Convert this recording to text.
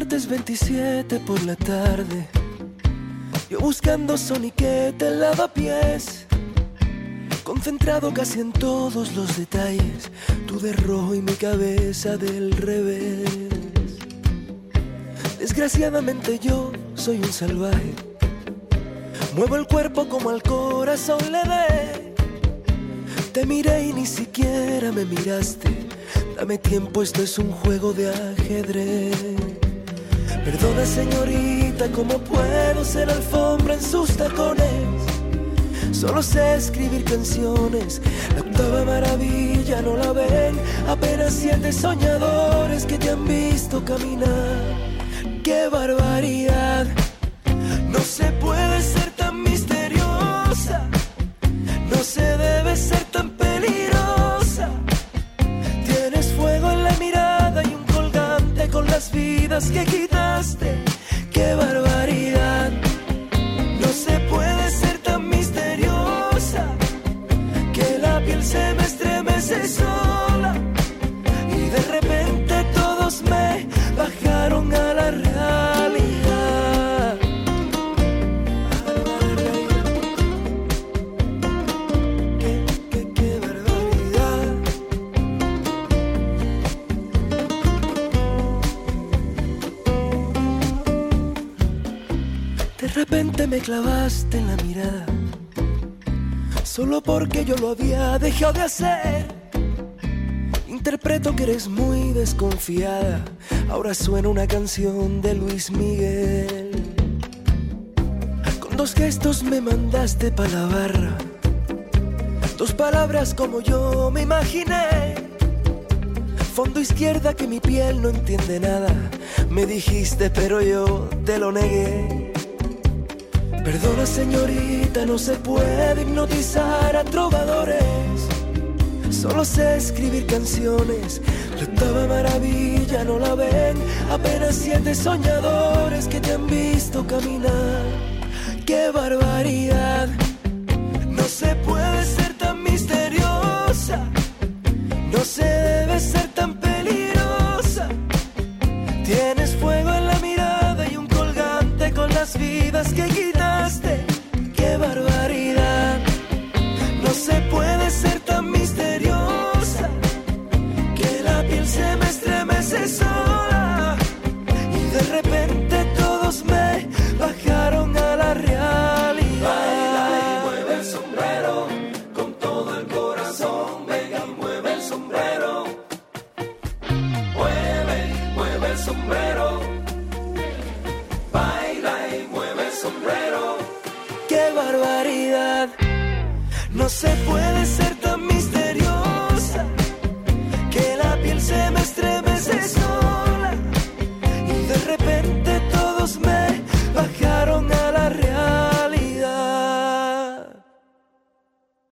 martes 27 por la tarde, yo buscando soniquete en lavapiés, concentrado casi en todos los detalles, tú de rojo y mi cabeza del revés. Desgraciadamente yo soy un salvaje, muevo el cuerpo como al corazón le dé. Te miré y ni siquiera me miraste. Dame tiempo, esto es un juego de ajedrez. Perdona señorita, ¿cómo puedo ser alfombra en sus tacones? Solo sé escribir canciones, la octava maravilla no la ven. Apenas 7 soñadores que te han visto caminar. ¡Qué barbaridad! No se puede ser tan misteriosa, no se debe ser tan peligrosa. Tienes fuego en la mirada y un colgante con las vidas que quitaste. ¡Qué barbaridad! No se puede ser tan misteriosa, que la piel se me estremece sola y de repente todos me bajaron a la realidad. Qué barbaridad. De repente me clavaste en la mirada, solo porque yo lo había dejado de hacer. Interpreto que eres muy desconfiada, ahora suena una canción de Luis Miguel. Con 2 gestos me mandaste pa' la barra, 2 palabras como yo me imaginé. Fondo izquierda que mi piel no entiende nada, me dijiste pero yo te lo negué. Perdona señorita, no se puede hipnotizar a trovadores. Solo sé escribir canciones, la octava maravilla no la ven. Apenas 7 soñadores que te han visto caminar. ¡Qué barbaridad! No se puede ser tan misteriosa, no se debe ser tan peligrosa. Tienes fuego en la mirada y un colgante con las vidas que quitaste. ¡Qué barbaridad! No se puede ser tan misteriosa, que la piel se me estremece sola y de repente todos me bajaron a la realidad. Baila y mueve el sombrero con todo el corazón. Venga y mueve el sombrero. Mueve el sombrero. Baila y mueve el sombrero. ¡Qué barbaridad! No se puede ser tan misteriosa,